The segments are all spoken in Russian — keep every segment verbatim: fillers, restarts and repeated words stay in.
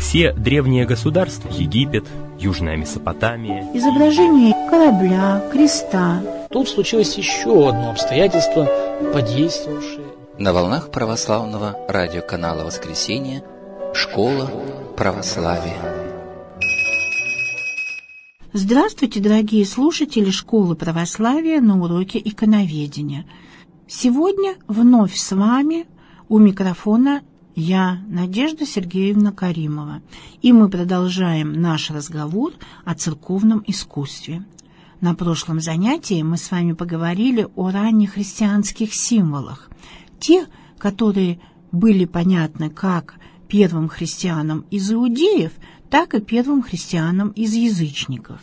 Все древние государства — Египет, Южная Месопотамия. Изображение корабля, креста. Тут случилось еще одно обстоятельство, подействовавшее. На волнах православного радиоканала «Воскресенье» «Школа православия». Здравствуйте, дорогие слушатели Школы православия на уроке иконоведения. Сегодня вновь с вами у микрофона я, Надежда Сергеевна Каримова, и мы продолжаем наш разговор о церковном искусстве. На прошлом занятии мы с вами поговорили о раннехристианских символах, те, которые были понятны как первым христианам из иудеев, так и первым христианам из язычников.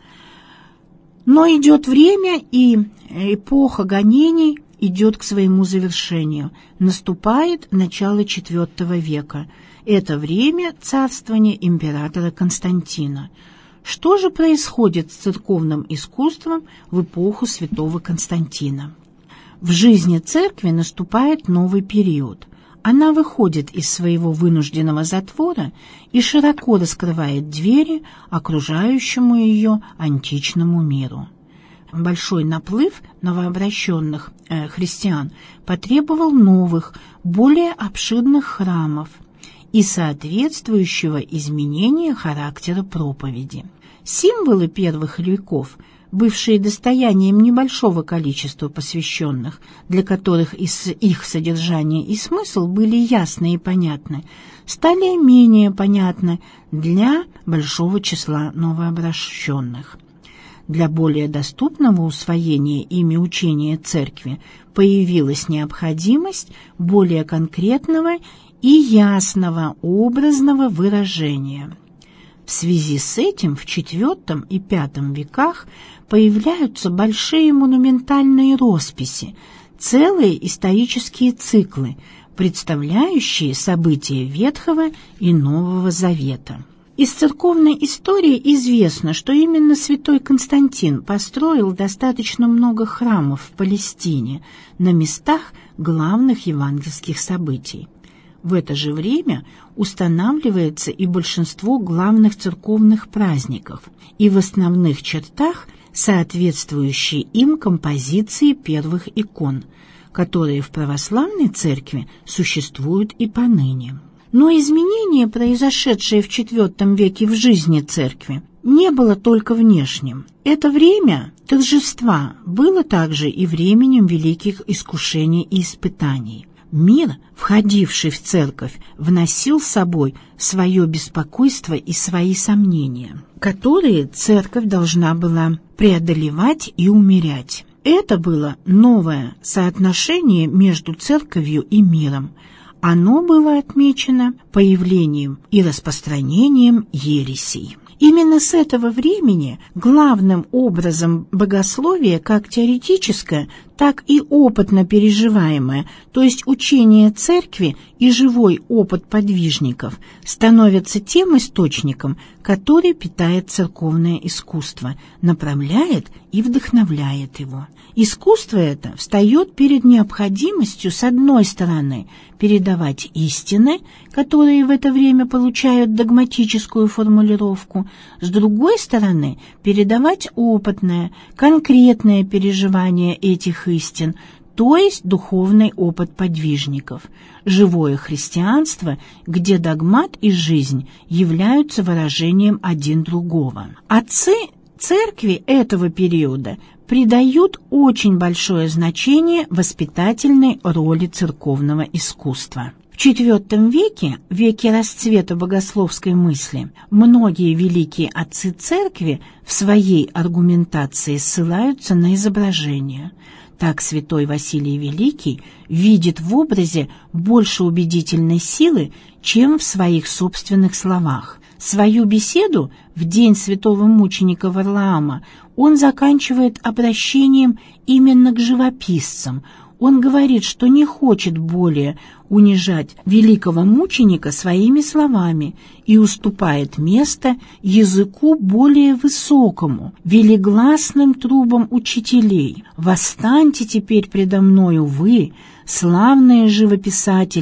Но идет время, и эпоха гонений идет к своему завершению. Наступает начало четвёртого века. Это время царствования императора Константина. Что же происходит с церковным искусством в эпоху святого Константина? В жизни церкви наступает новый период. Она выходит из своего вынужденного затвора и широко раскрывает двери окружающему ее античному миру. Большой наплыв новообращенных э, христиан потребовал новых, более обширных храмов и соответствующего изменения характера проповеди. Символы первых веков, бывшие достоянием небольшого количества посвященных, для которых из их содержания и смысл были ясны и понятны, стали менее понятны для большого числа новообращенных. Для более доступного усвоения ими учения Церкви появилась необходимость более конкретного и ясного образного выражения. В связи с этим в четвёртом и пятом веках появляются большие монументальные росписи, целые исторические циклы, представляющие события Ветхого и Нового Завета. Из церковной истории известно, что именно святой Константин построил достаточно много храмов в Палестине на местах главных евангельских событий. В это же время устанавливается и большинство главных церковных праздников, и в основных чертах соответствующие им композиции первых икон, которые в православной церкви существуют и поныне. Но изменение, произошедшее в четвёртом веке в жизни церкви, не было только внешним. Это время торжества было также и временем великих искушений и испытаний. Мир, входивший в церковь, вносил с собой свое беспокойство и свои сомнения, которые церковь должна была преодолевать и умерять. Это было новое соотношение между церковью и миром. Оно было отмечено появлением и распространением ересей. Именно с этого времени главным образом богословие, как теоретическое, так и опытно переживаемое, то есть учение церкви и живой опыт подвижников, становятся тем источником, который питает церковное искусство, направляет и вдохновляет его. Искусство это встает перед необходимостью, с одной стороны, передавать истины, которые в это время получают догматическую формулировку, с другой стороны, передавать опытное, конкретное переживание этих истин, то есть духовный опыт подвижников, живое христианство, где догмат и жизнь являются выражением один другого. Отцы церкви этого периода придают очень большое значение воспитательной роли церковного искусства. В четвёртом веке, веке расцвета богословской мысли, многие великие отцы церкви в своей аргументации ссылаются на изображения. Так святой Василий Великий видит в образе больше убедительной силы, чем в своих собственных словах. Свою беседу в день святого мученика Варлаама он заканчивает обращением именно к живописцам. Он говорит, что не хочет более унижать великого мученика своими словами и уступает место языку более высокому, велигласным трубам учителей. «Восстаньте теперь предо мною вы, славные живописатели,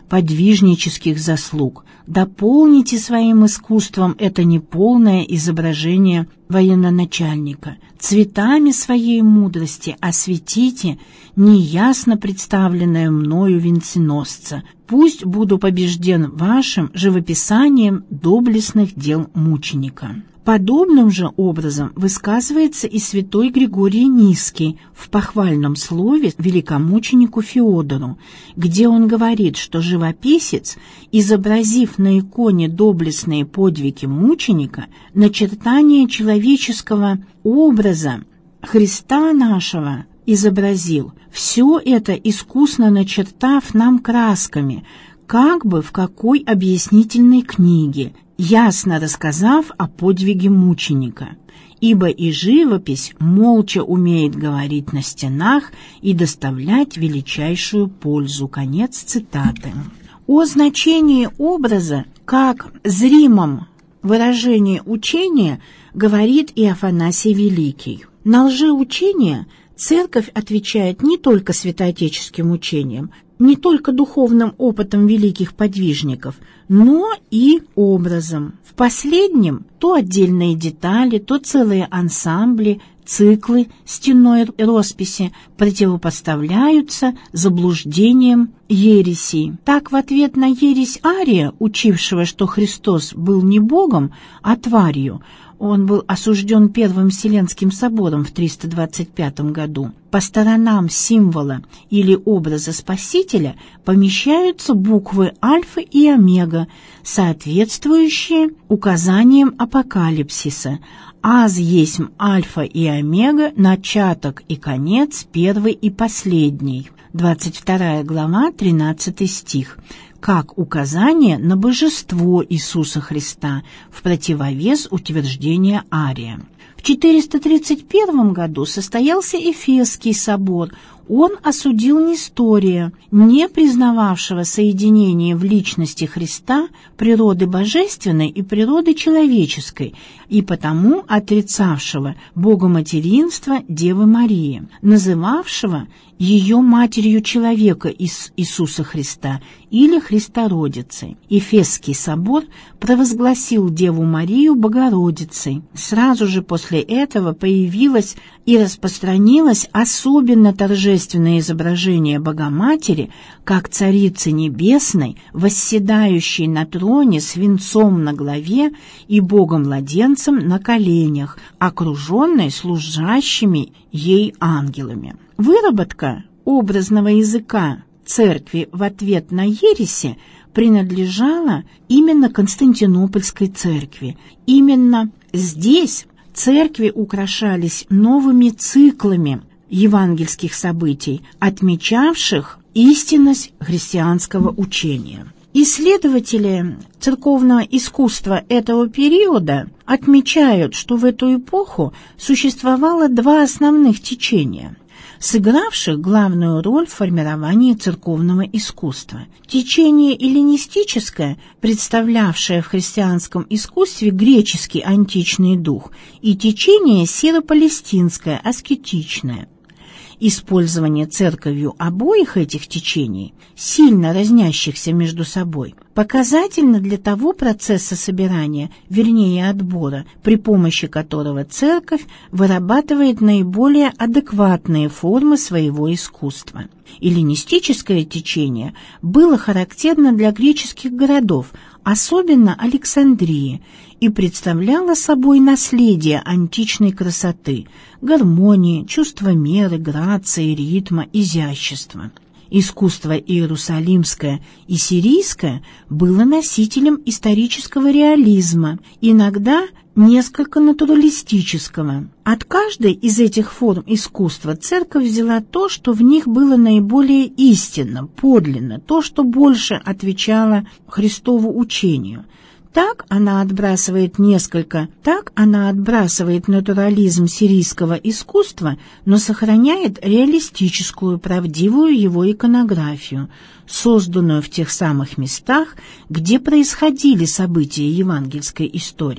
подвижнических заслуг. Дополните своим искусством это неполное изображение военачальника. Цветами своей мудрости осветите неясно представленное мною венценосца. Пусть буду побежден вашим живописанием доблестных дел мученика». Подобным же образом высказывается и святой Григорий Низкий в похвальном слове великомученику Феодору, где он говорит, что живописец, изобразив на иконе доблестные подвиги мученика, начертание человеческого образа Христа нашего изобразил, все это искусно начертав нам красками, как бы в какой объяснительной книге, ясно рассказав о подвиге мученика. Ибо и живопись молча умеет говорить на стенах и доставлять величайшую пользу. Конец цитаты. О значении образа как зримом выражении учения говорит и Афанасий Великий. На лжеучение Церковь отвечает не только святоотеческим учением, не только духовным опытом великих подвижников, но и образом. В последнем то отдельные детали, то целые ансамбли, циклы стенной росписи противопоставляются заблуждениям ересей. Так, в ответ на ересь Ария, учившего, что Христос был не Богом, а тварью, он был осужден Первым Вселенским собором в триста двадцать пятом году. По сторонам символа или образа Спасителя помещаются буквы альфа и омега, соответствующие указаниям апокалипсиса. Аз есть альфа и омега, начаток и конец, первый и последний. двадцать вторая глава, тринадцатый стих. Как указание на божество Иисуса Христа в противовес утверждения Ария. В четыреста тридцать первом году состоялся Эфесский собор. Он осудил Нестория, не признававшего соединения в личности Христа природы божественной и природы человеческой, и потому отрицавшего богоматеринство Девы Марии, называвшего ее матерью человека из Иисуса Христа или Христородицей. Эфесский собор провозгласил Деву Марию Богородицей. Сразу же после этого появилось и распространилось особенно торжественное изображение Богоматери как Царицы Небесной, восседающей на троне с венцом на голове и Богом-младенцем на коленях, окруженной служащими ей ангелами. Выработка образного языка церкви в ответ на ереси принадлежала именно Константинопольской церкви. Именно здесь церкви украшались новыми циклами евангельских событий, отмечавших истинность христианского учения. Исследователи церковного искусства этого периода отмечают, что в эту эпоху существовало два основных течения, сыгравших главную роль в формировании церковного искусства. Течение эллинистическое, представлявшее в христианском искусстве греческий античный дух, и течение сиро-палестинское, аскетичное. Использование церковью обоих этих течений, сильно разнящихся между собой, показательно для того процесса собирания, вернее отбора, при помощи которого церковь вырабатывает наиболее адекватные формы своего искусства. Эллинистическое течение было характерно для греческих городов, особенно Александрии, и представляло собой наследие античной красоты, гармонии, чувства меры, грации, ритма, изящества. Искусство иерусалимское и сирийское было носителем исторического реализма, иногда несколько натуралистического. От каждой из этих форм искусства церковь взяла то, что в них было наиболее истинно, подлинно, то, что больше отвечало Христову учению. Так она отбрасывает несколько, так она отбрасывает натурализм сирийского искусства, но сохраняет реалистическую, правдивую его иконографию, созданную в тех самых местах, где происходили события евангельской истории.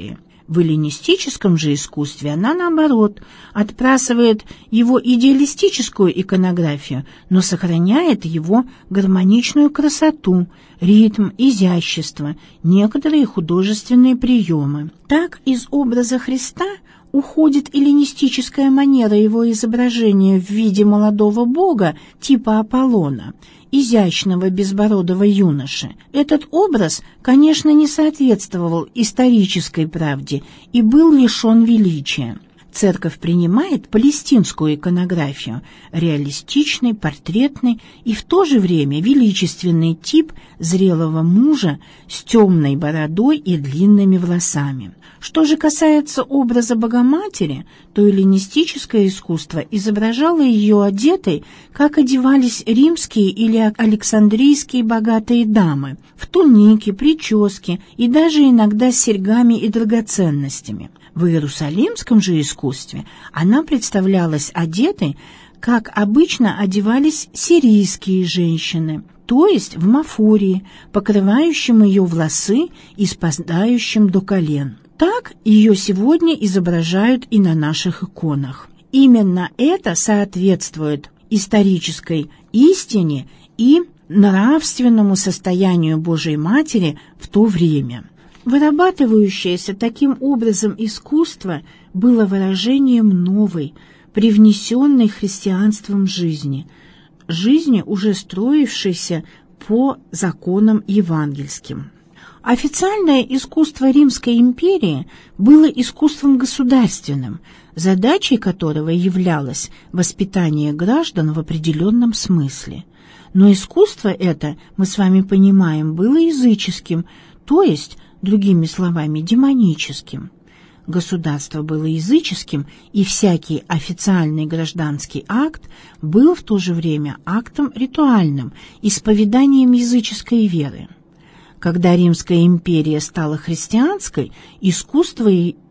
В эллинистическом же искусстве она, наоборот, отбрасывает его идеалистическую иконографию, но сохраняет его гармоничную красоту, ритм, изящество, некоторые художественные приемы. Так из образа Христа уходит эллинистическая манера его изображения в виде молодого бога типа Аполлона, изящного безбородого юноши. Этот образ, конечно, не соответствовал исторической правде и был лишен величия. Церковь принимает палестинскую иконографию, реалистичный, портретный и в то же время величественный тип зрелого мужа с темной бородой и длинными волосами. Что же касается образа Богоматери, то эллинистическое искусство изображало ее одетой, как одевались римские или александрийские богатые дамы, в тунике, прическе и даже иногда с серьгами и драгоценностями. В иерусалимском же искусстве она представлялась одетой, как обычно одевались сирийские женщины, то есть в мафории, покрывающем ее волосы и спадающим до колен. Так ее сегодня изображают и на наших иконах. Именно это соответствует исторической истине и нравственному состоянию Божией Матери в то время. Вырабатывающееся таким образом искусство было выражением новой, привнесенной христианством жизни, жизни, уже строившейся по законам евангельским. Официальное искусство Римской империи было искусством государственным, задачей которого являлось воспитание граждан в определенном смысле. Но искусство это, мы с вами понимаем, было языческим, то есть, другими словами, демоническим. Государство было языческим, и всякий официальный гражданский акт был в то же время актом ритуальным, исповеданием языческой веры. Когда Римская империя стала христианской, искусство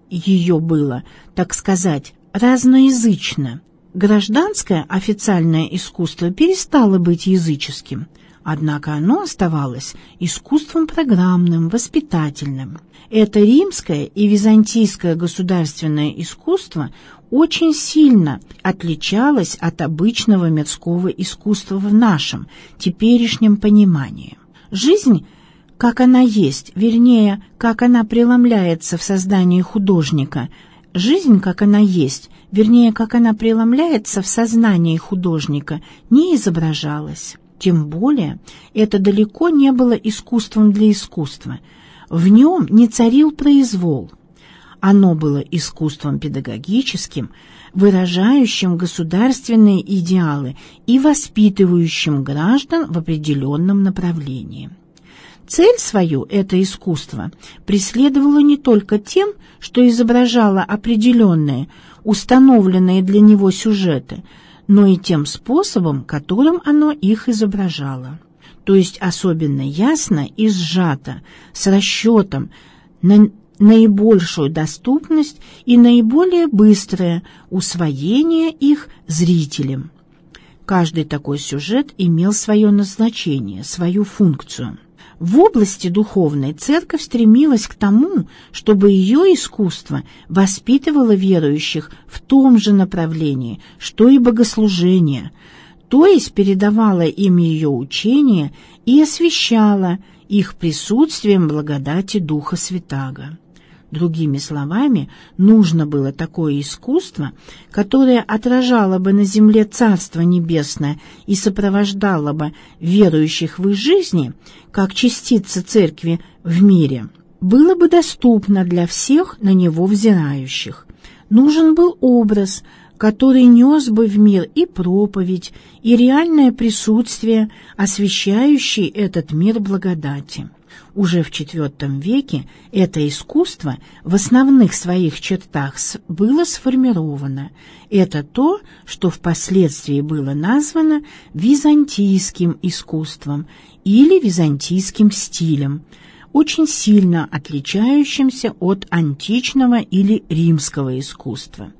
ее было, так сказать, разноязычно. Гражданское официальное искусство перестало быть языческим, однако оно оставалось искусством программным, воспитательным. Это римское и византийское государственное искусство очень сильно отличалось от обычного мирского искусства в нашем теперешнем понимании. Жизнь, как она есть, вернее, как она преломляется в создании художника, жизнь, как она есть, вернее, как она преломляется в сознании художника, не изображалась. Тем более, это далеко не было искусством для искусства. В нем не царил произвол. Оно было искусством педагогическим, выражающим государственные идеалы и воспитывающим граждан в определенном направлении. Цель свою это искусство преследовало не только тем, что изображало определенные, установленные для него сюжеты, но и тем способом, которым оно их изображало. То есть особенно ясно и сжато, с расчетом на наибольшую доступность и наиболее быстрое усвоение их зрителям. Каждый такой сюжет имел свое назначение, свою функцию. В области духовной церковь стремилась к тому, чтобы ее искусство воспитывало верующих в том же направлении, что и богослужение, то есть передавало им ее учение и освящало их присутствием благодати Духа Святаго. Другими словами, нужно было такое искусство, которое отражало бы на земле Царство Небесное и сопровождало бы верующих в их жизни, как частица Церкви в мире, было бы доступно для всех на него взирающих. Нужен был образ, который нес бы в мир и проповедь, и реальное присутствие, освещающее этот мир благодати. Уже в четвертом веке это искусство в основных своих чертах было сформировано. Это то, что впоследствии было названо византийским искусством или византийским стилем, очень сильно отличающимся от античного или римского искусства.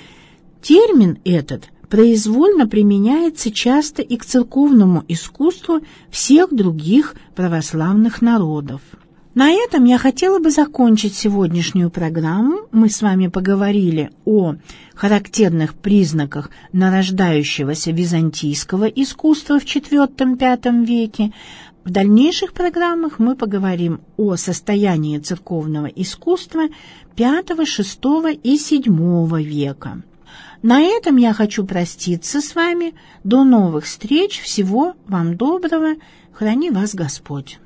Термин этот произвольно применяется часто и к церковному искусству всех других православных народов. На этом я хотела бы закончить сегодняшнюю программу. Мы с вами поговорили о характерных признаках нарождающегося византийского искусства в четвёртом-пятом веке. В дальнейших программах мы поговорим о состоянии церковного искусства пятого, шестого и седьмого века. На этом я хочу проститься с вами. До новых встреч. Всего вам доброго. Храни вас Господь.